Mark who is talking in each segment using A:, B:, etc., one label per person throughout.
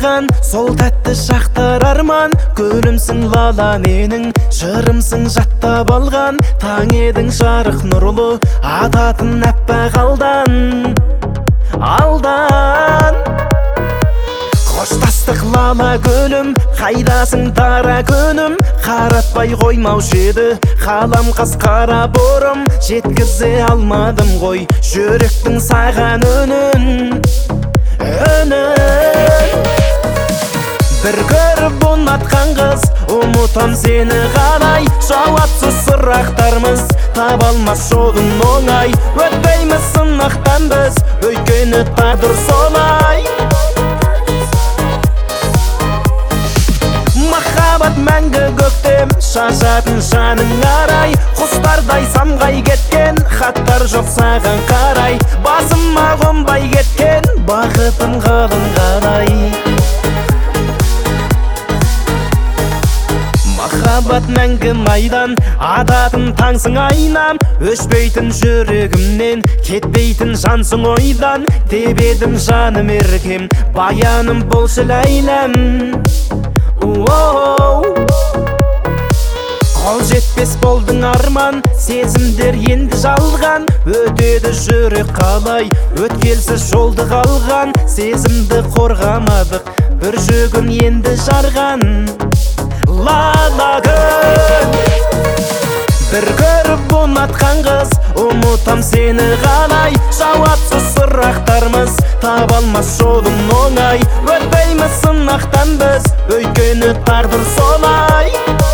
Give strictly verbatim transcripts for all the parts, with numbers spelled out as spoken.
A: маған, сол тәтті шақтар арман. Гүлімсің лала менің, жырымсың жаттап алған. Таң едің жарық нұрлы, ататын әппақ алдан, алдан. Қоштастық лала гүлім, қайдасың дара күнім. Қаратпай қоймаушы еді қалам қас қара борым. Жеткізе алмадым ғой жүректің саған үнін, үнін. Бір көріп ұнатқан қыз, ұмытам сені қалай. Жауапсыз сұрақтарымыз таба алмас жолын оңай. Өтпейміз сынақтан біз, өйткені тағдыр солай. Махаббат мәңгі көктем, шашатын жаның арай. Құстардай самғай кеткен, хаттар жоқ саған қарай. Басыма қонбай кеткен, бақытым қалың қалай. Махаббат мәңгі майдан, адатын таңсың айнам. Өшпейтін жүрегімнен, кетпейтін жансың ойдан. Тебедім жаным еркем, баяным болшы ләйләм. Қол жетпес болдың арман, сезімдер енді жалған. Өтеді жүрек қалай, өткелсіз жолды қалған. Сезімді қорғамадық, бір жүгін енді жарған. Лала күн, бір көріп ұнатқан қыз, ұмытам сені қалай. Жауапсыз сұрақтарымыз таба алмас жолын оңай. Өтпейміз сынақтан біз, өйткені тағдыр солай.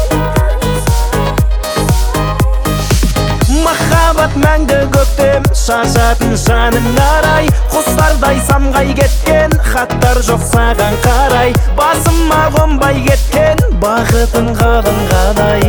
A: Махаббат мәңгі көктем, шашатын жаның арай. Құстардай самғай кеткен, хаттар жоқ саған қарай. Басыма қонбай кеткен, бақытым қалың қалай.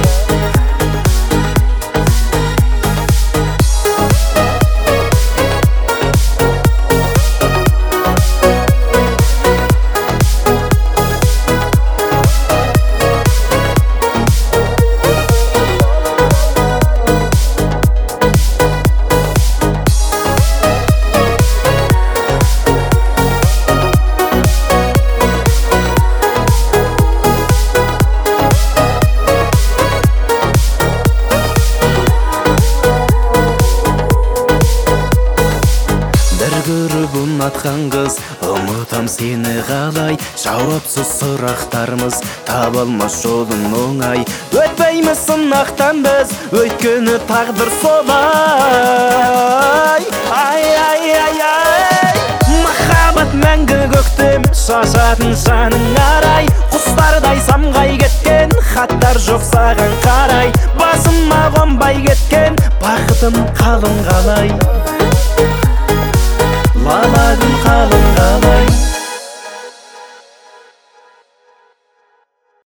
A: Көріп ұнатқан қыз, ұмытам сені қалай. Жауапсыз сұрақтарымыз таба алмас жолын оңай. Өтпейміз сынақтан біз, өйткені тағдыр солай. Ай, ай, ай, ай. Махаббат мәңгі көктем, шашатын жаның арай. Құстардай самғай кеткен, хаттар жоқ саған қарай. Басыма қонбай кеткен, бақытым қалың қалай. Лала күн қалың қалай.